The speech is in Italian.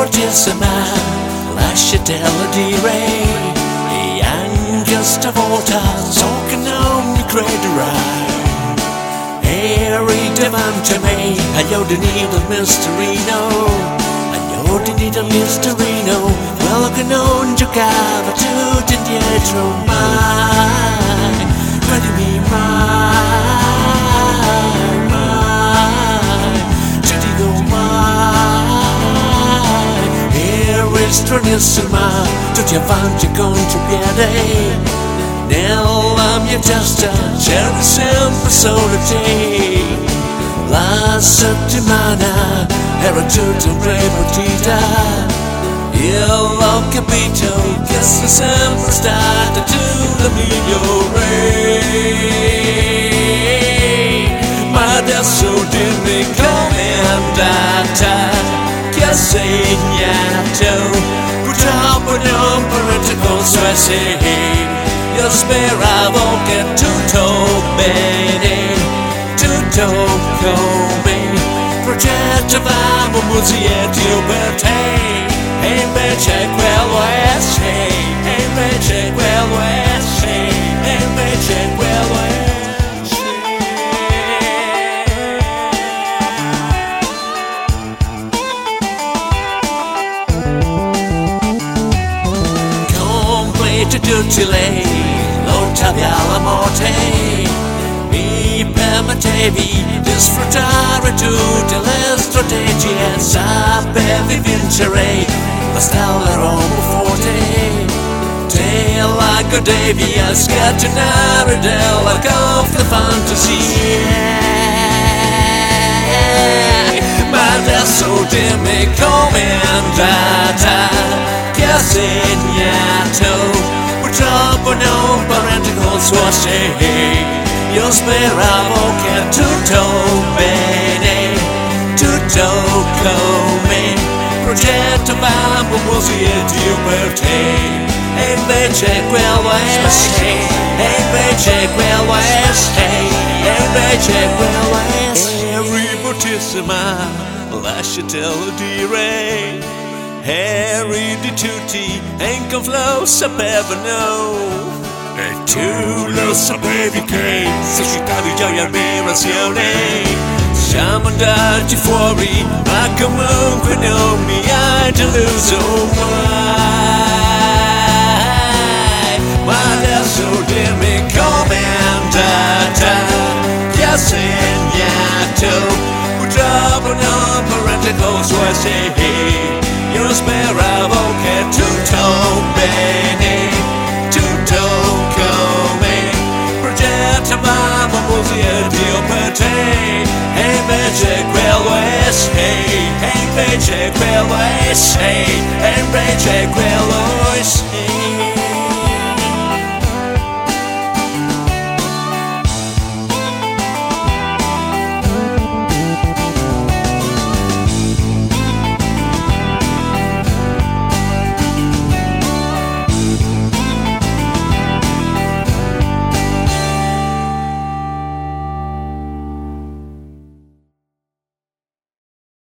battesima, lasciatela dire, e anche stavolta so che non mi crederai. Eri davanti a me, aiuto il misterino, aiuto il misterino, quello che non giocava tutto indietro mai, credimi mai, mai, ti dico mai. Eri stranissima, tutti avanti contropiede, nella mia testa c'era sempre solo te. La settimana era tutta ripartita, io ho capito che sei sempre stata tu la migliore. Ma adesso dimmi com'è andata, che ha segnato, purtroppo non parete con suoi sei. Io speravo che tutto bene, tutto come progettavamo musica io per te, e invece quello è sei, e invece quello è sei, e invece quello è sei. Complete tutti lei, lottavi alla morte, mi permettevi di sfruttare tutte le strategie, sapevi vincere, la stella Roma forte, te la godevi a scatenare della gonfia fantasia. Ma adesso dimmi com'è andata, che ha segnato, purtroppo non parente col suo sei. Io speravo che tutto bene, tutto come progettavamo musica io per te, e invece quello è sei, e invece quello è sei, e invece quello è sei. Eri bruttissima, lasciatelo dire, eri di tutti e in conflow sapevano, e tu lo sapevi che suscitavi gioia e ammirazione. Siamo andati fuori, ma comunque non mi hai deluso mai. Ma adesso dimmi com'è andata, che ha segnato, purtroppo non parente con suoi sei. Io speravo che tutto bene, tutto come progettavamo musica Dio per te, e invece quello è sei, e invece quello è sei, e invece quello è sei.